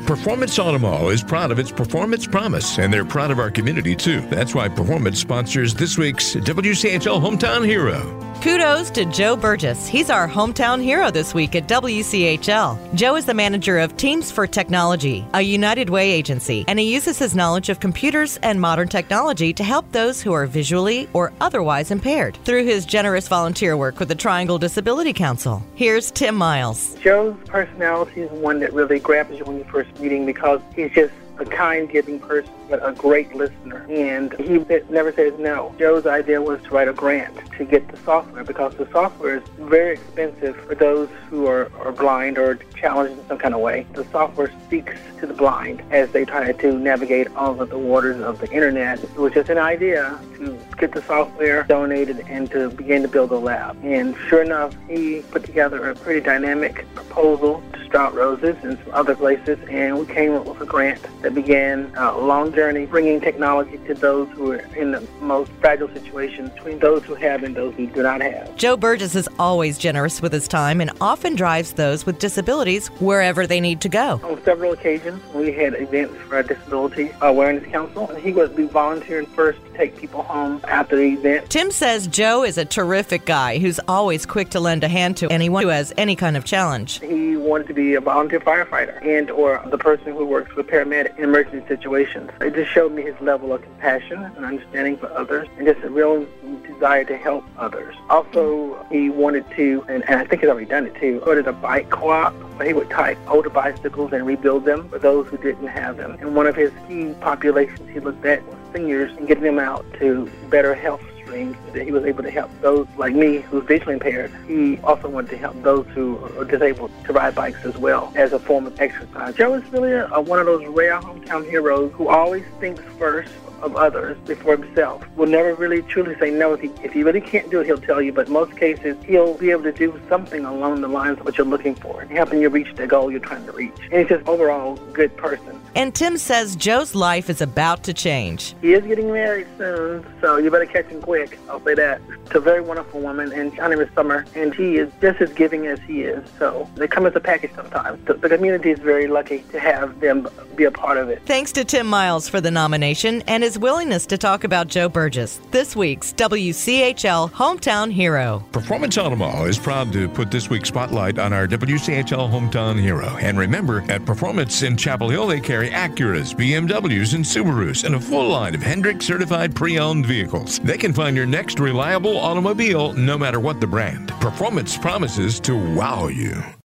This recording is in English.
Performance Automall is proud of its performance promise, and they're proud of our community, too. That's why Performance sponsors this week's WCHL Hometown Hero. Kudos to Joe Burgess. He's our hometown hero this week at WCHL. Joe is the manager of Teams for Technology, a United Way agency, and he uses his knowledge of computers and modern technology to help those who are visually or otherwise impaired through his generous volunteer work with the Triangle Disability Council. Here's Tim Miles. Joe's personality is one that really grabs you when you first meet him because he's just a kind, giving person, but a great listener. And he never says no. Joe's idea was to write a grant to get the software because the software is very expensive for those who are blind or challenged in some kind of way. The software speaks to the blind as they try to navigate all of the waters of the internet. It was just an idea to get the software donated and to begin to build a lab. And sure enough, he put together a pretty dynamic proposal to Strout Roses and some other places, and we came up with a grant that began a long journey bringing technology to those who are in the most fragile situations between those who have and those who do not have. Joe Burgess is always generous with his time and often drives those with disabilities wherever they need to go. On several occasions, we had events for our Disability Awareness Council, and he would be volunteering first to take people home after the event. Tim says Joe is a terrific guy who's always quick to lend a hand to anyone who has any kind of challenge. He wanted to be a volunteer firefighter and or the person who works with paramedics in emergency situations. It just showed me his level of compassion and understanding for others and just a real desire to help others. Also, he wanted to, and I think he's already done it too, started a bike co-op where he would take older bicycles and rebuild them for those who didn't have them. And one of his key populations he looked at was seniors and getting them out to better health streams. That he was able to help those like me who's visually impaired. He also wanted to help those who are disabled to ride bikes as well as a form of exercise. Joe is really one of those rare hometown heroes who always thinks first of others before himself. Will never really truly say no. If he really can't do it, he'll tell you, but in most cases, he'll be able to do something along the lines of what you're looking for and helping you reach the goal you're trying to reach. And he's just overall a good person. And Tim says Joe's life is about to change. He is getting married soon, so you better catch him quick. I'll say that. It's a very wonderful woman, and her name is Summer, and she is just as giving as he is, so they come as a package sometimes. The community is very lucky to have them be a part of it. Thanks to Tim Miles for the nomination and his willingness to talk about Joe Burgess, this week's WCHL Hometown Hero. Performance Automall is proud to put this week's spotlight on our WCHL Hometown Hero. And remember, at Performance in Chapel Hill, they carry Acuras, BMWs, and Subarus, and a full line of Hendrick certified pre-owned vehicles. They can find your next reliable automobile no matter what the brand. Performance promises to wow you.